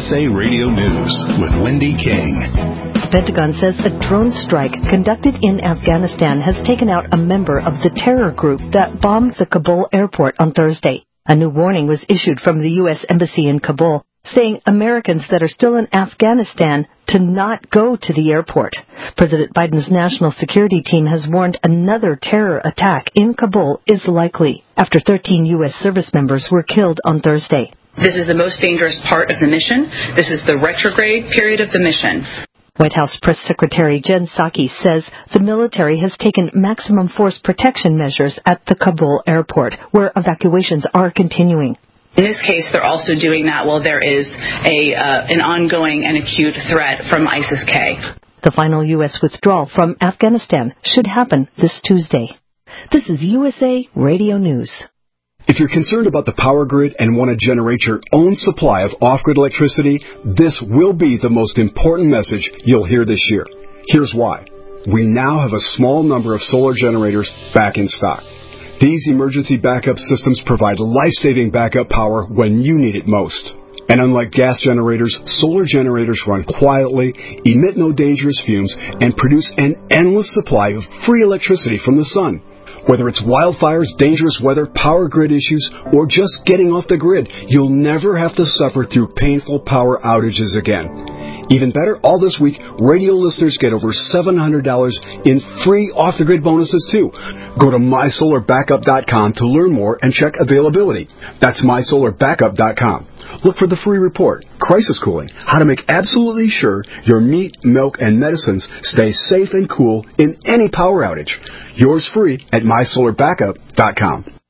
USA Radio News with Wendy King. The Pentagon says a drone strike conducted in Afghanistan has taken out a member of the terror group that bombed the Kabul airport on Thursday. A new warning was issued from the U.S. Embassy in Kabul, saying Americans that are still in Afghanistan to not go to the airport. President Biden's national security team has warned another terror attack in Kabul is likely after 13 U.S. service members were killed on Thursday. This is the most dangerous part of the mission. This is the retrograde period of the mission. White House Press Secretary Jen Psaki says the military has taken maximum force protection measures at the Kabul airport, where evacuations are continuing. In this case, they're also doing that while there is an ongoing and acute threat from ISIS-K. The final U.S. withdrawal from Afghanistan should happen this Tuesday. This is USA Radio News. If you're concerned about the power grid and want to generate your own supply of off-grid electricity, this will be the most important message you'll hear this year. Here's why. We now have a small number of solar generators back in stock. These emergency backup systems provide life-saving backup power when you need it most. And unlike gas generators, solar generators run quietly, emit no dangerous fumes, and produce an endless supply of free electricity from the sun. Whether it's wildfires, dangerous weather, power grid issues, or just getting off the grid, you'll never have to suffer through painful power outages again. Even better, all this week, radio listeners get over $700 in free off-the-grid bonuses, too. Go to MySolarBackup.com to learn more and check availability. That's MySolarBackup.com. Look for the free report, Crisis Cooling, how to make absolutely sure your meat, milk, and medicines stay safe and cool in any power outage. Yours free at MySolarBackup.com.